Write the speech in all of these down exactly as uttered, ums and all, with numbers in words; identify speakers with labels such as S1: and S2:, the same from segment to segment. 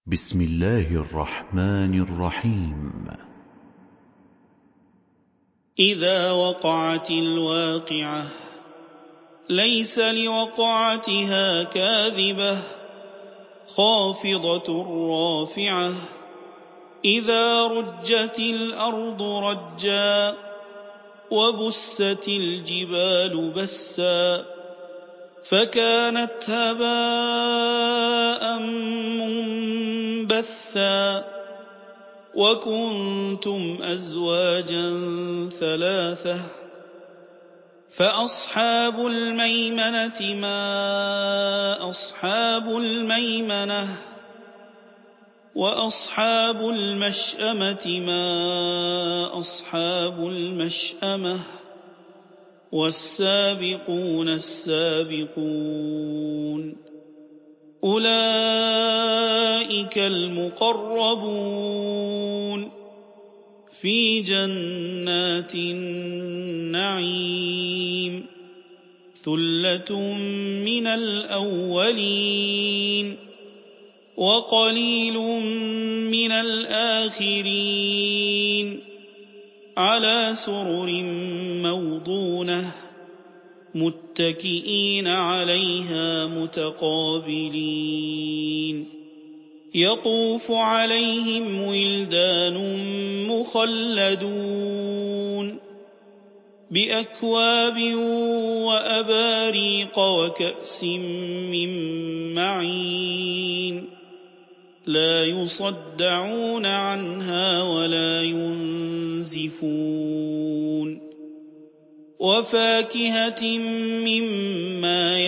S1: بسم الله الرحمن الرحيم.
S2: إذا وقعت الواقعة ليس لوقعتها كاذبة خافضة رافعة إذا رجت الأرض رجا وبست الجبال بسا فكانت هباء منبثا وكنتم أزواجا ثلاثة فأصحاب الميمنة ما أصحاب الميمنة وأصحاب المشأمة ما أصحاب المشأمة والسابقون السابقون أولئك المقربون في جنات النعيم ثلة من الأولين وقليل من الآخرين على سرر موضونة متكئين عليها متقابلين يطوف عليهم ولدان مخلدون بأكواب وأباريق وكأس من معين لا يصدعون عنها ولا ينزفون وفاكهة مما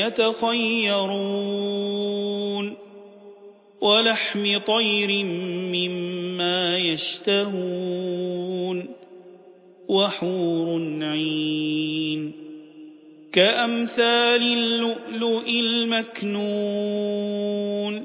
S2: يتخيرون ولحم طير مما يشتهون وحور عين كأمثال اللؤلؤ المكنون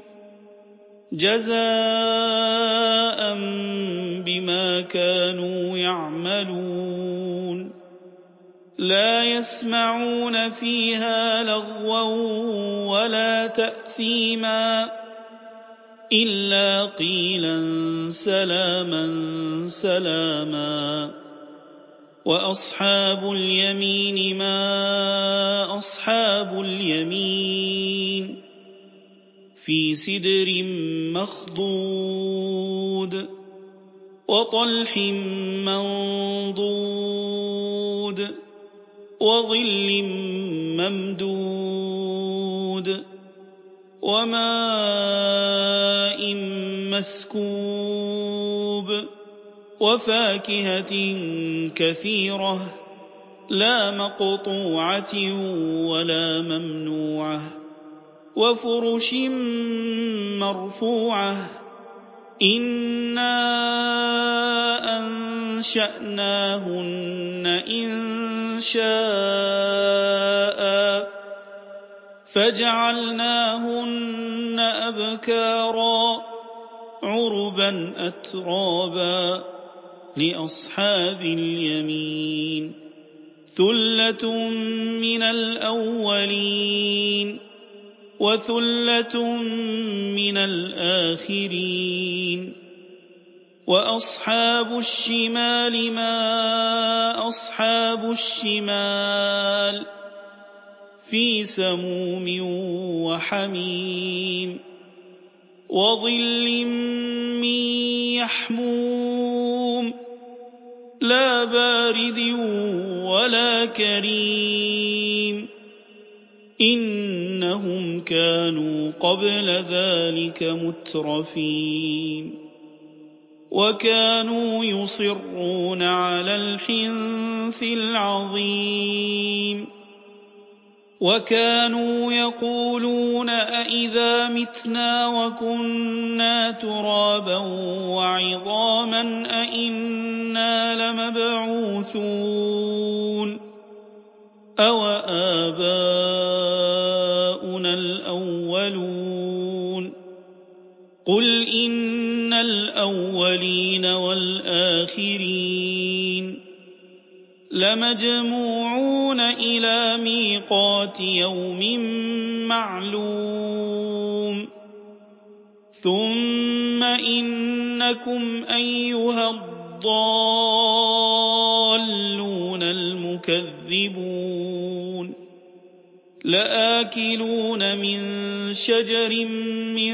S2: جزاء بما كانوا يعملون لا يسمعون فيها لغوا ولا تأثيما إلا قيلا سلاما سلاما وأصحاب اليمين ما أصحاب اليمين في سدر مخضود وطلح منضود وظل ممدود وماء مسكوب وفاكهة كثيرة لا مقطوعة ولا ممنوعة وفرش مرفوعة إنا أنشأناهن إن شاء فجعلناهن أبكارا عربا أترابا لأصحاب اليمين ثلة من الأولين وثلة من الآخرين وأصحاب الشمال ما أصحاب الشمال في سموم وحميم وظل من يحموم لا بارد ولا كريم إنهم كانوا قبل ذلك مترفين وكانوا يصرون على الحنث العظيم وكانوا يقولون أئذا متنا وكنا ترابا وعظاما أئنا لمبعوثون أو آباؤنا الأولون قل إن الأولين والآخرين لمجموعون إلى ميقات يوم معلوم ثُمَّ إِنَّكُمْ أَيُّهَا الضَّالُّونَ الْمُكَذِّبُونَ لَآكِلُونَ مِن شَجَرٍ مِّن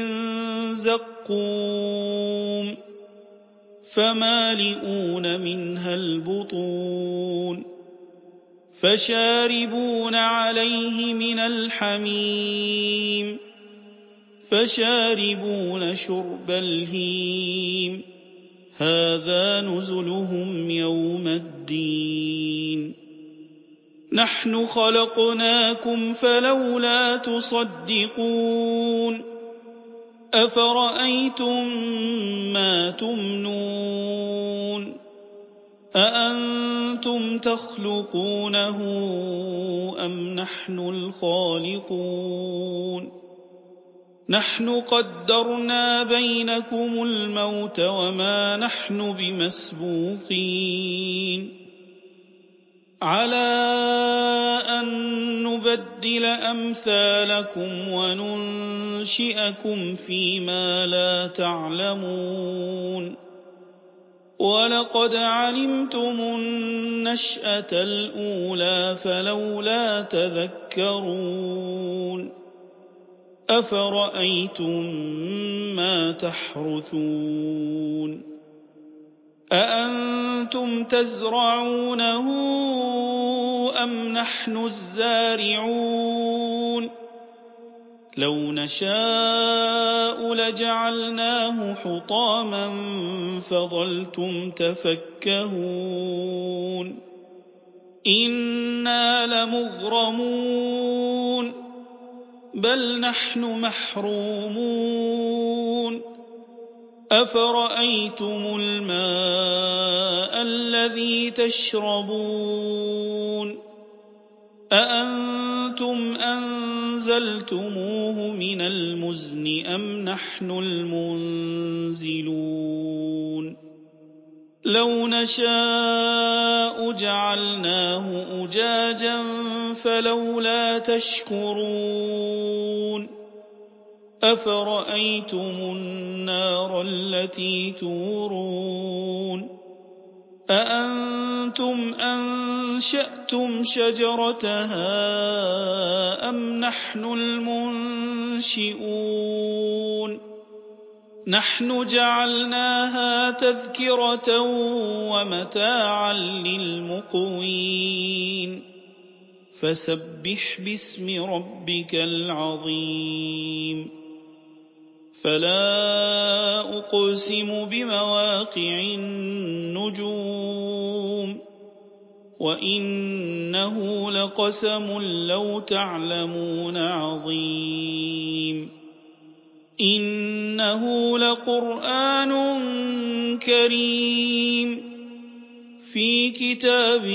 S2: زَقُّومٍ فَمَالِئُونَ مِنْهَا الْبُطُونَ فَشَارِبُونَ عَلَيْهِ مِنَ الْحَمِيمِ فَشَارِبُونَ شُرْبَ الْهِيمِ هَٰذَا نُزُلُهُمْ يَوْمَ الدِّينِ نَحْنُ خَلَقْنَاكُمْ فَلَوْلَا تُصَدِّقُونَ أَفَرَأَيْتُم مَّا تُمْنُونَ أَأَنتُمْ تَخْلُقُونَهُ أَمْ نَحْنُ الْخَالِقُونَ نَحْنُ قَدَّرْنَا بَيْنَكُمُ الْمَوْتَ وَمَا نَحْنُ بِمَسْبُوقِينَ عَلَىٰ أَن نُّبَدِّلَ أَمْثَالَكُمْ وَنُنشِئَكُمْ فِيمَا لَا تَعْلَمُونَ وَلَقَدْ عَلِمْتُمُ النَّشْأَةَ الْأُولَىٰ فَلَوْلَا تَذَكَّرُونَ أَفَرَأَيْتُم مَّا تَحْرُثُونَ أَأَنتُمْ تَزْرَعُونَهُ أَمْ نَحْنُ الزَّارِعُونَ لَوْ نَشَاءُ لَجَعَلْنَاهُ حُطَامًا فَظَلْتُمْ تَفَكَّهُونَ إِنَّا لَمُغْرَمُونَ بَلْ نَحْنُ مَحْرُومُونَ أَفَرَأَيْتُمُ الْمَاءَ الَّذِي تَشْرَبُونَ أَأَنتُمْ أَنزَلْتُمُوهُ مِنَ الْمُزْنِ أَمْ نَحْنُ الْمُنزِلُونَ لَوْ نَشَاءُ جَعَلْنَاهُ أُجَاجًا فَلَوْلَا تَشْكُرُونَ أَفَرَأَيْتُمُ النَّارَ الَّتِي تُورُونَ أَأَنتُمْ أَنشَأْتُمْ شَجَرَتَهَا أَمْ نَحْنُ الْمُنشِئُونَ نَحْنُ جَعَلْنَاهَا تَذْكِرَةً وَمَتَاعًا لِّلْمُقْوِينَ فَسَبِّحْ بِاسْمِ رَبِّكَ الْعَظِيمِ فَلَا أُقْسِمُ بِمَوَاقِعِ النُّجُومِ وَإِنَّهُ لَقَسَمٌ لَّوْ تَعْلَمُونَ عَظِيمٌ إِنَّهُ لَقُرْآنٌ كَرِيمٌ فِي كِتَابٍ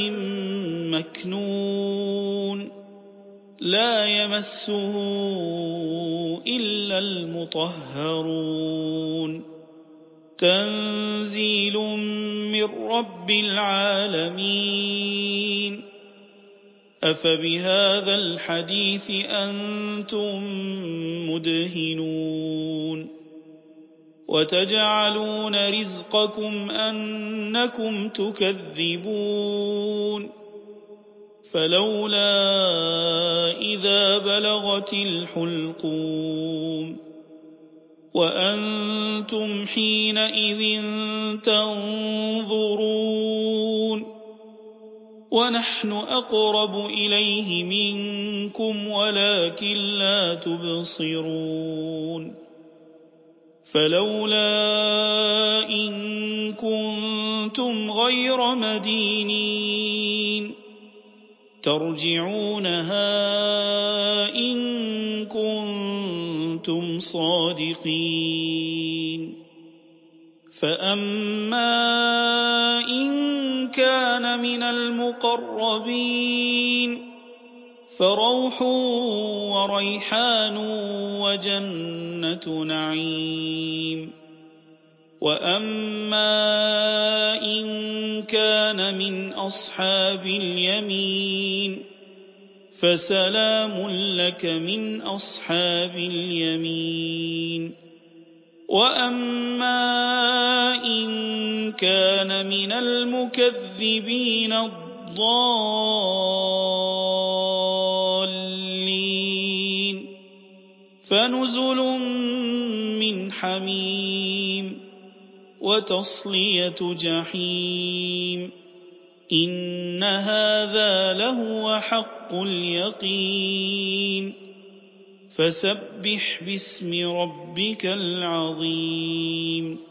S2: مَّكْنُونٍ لَّا يَمَسُّهُ إِلَّا الْمُطَهَّرُونَ تَنزِيلٌ مِّن رَّبِّ الْعَالَمِينَ أَفَبِهَٰذَا الْحَدِيثِ أَنتُم مُّدْهِنُونَ وَتَجْعَلُونَ رِزْقَكُمْ أَنَّكُمْ تُكَذِّبُونَ فَلَوْلَا إِذَا بَلَغَتِ الْحُلْقُومَ وَأَنتُمْ حِينَئِذٍ تَنظُرُونَ وَنَحْنُ أَقْرَبُ إِلَيْهِ مِنكُمْ وَلَٰكِن لَّا تُبْصِرُونَ فَلَوْلَا إِن كُنتُمْ غَيْرَ مَدِينِينَ تَرْجِعُونَهَا إِن كُنتُمْ صَادِقِينَ فَأَمَّا إِن كَانَ مِنَ الْمُقَرَّبِينَ فَرَوْحٌ وَرَيْحَانٌ وَجَنَّةُ نَعِيمٍ وَأَمَّا إِن كَانَ مِنْ أَصْحَابِ الْيَمِينِ فَسَلَامٌ لَّكَ مِنْ أَصْحَابِ الْيَمِينِ وَأَمَّا إِن كَانَ مِنَ الْمُكَذِّبِينَ الضَّالِّينَ فَنُزُلٌ مِّنْ حَمِيمٍ وَتَصْلِيَةُ جَحِيمٍ إِنَّ هَٰذَا لَهُوَ حَقُّ الْيَقِينِ فَسَبِّحْ بِاسْمِ رَبِّكَ الْعَظِيمِ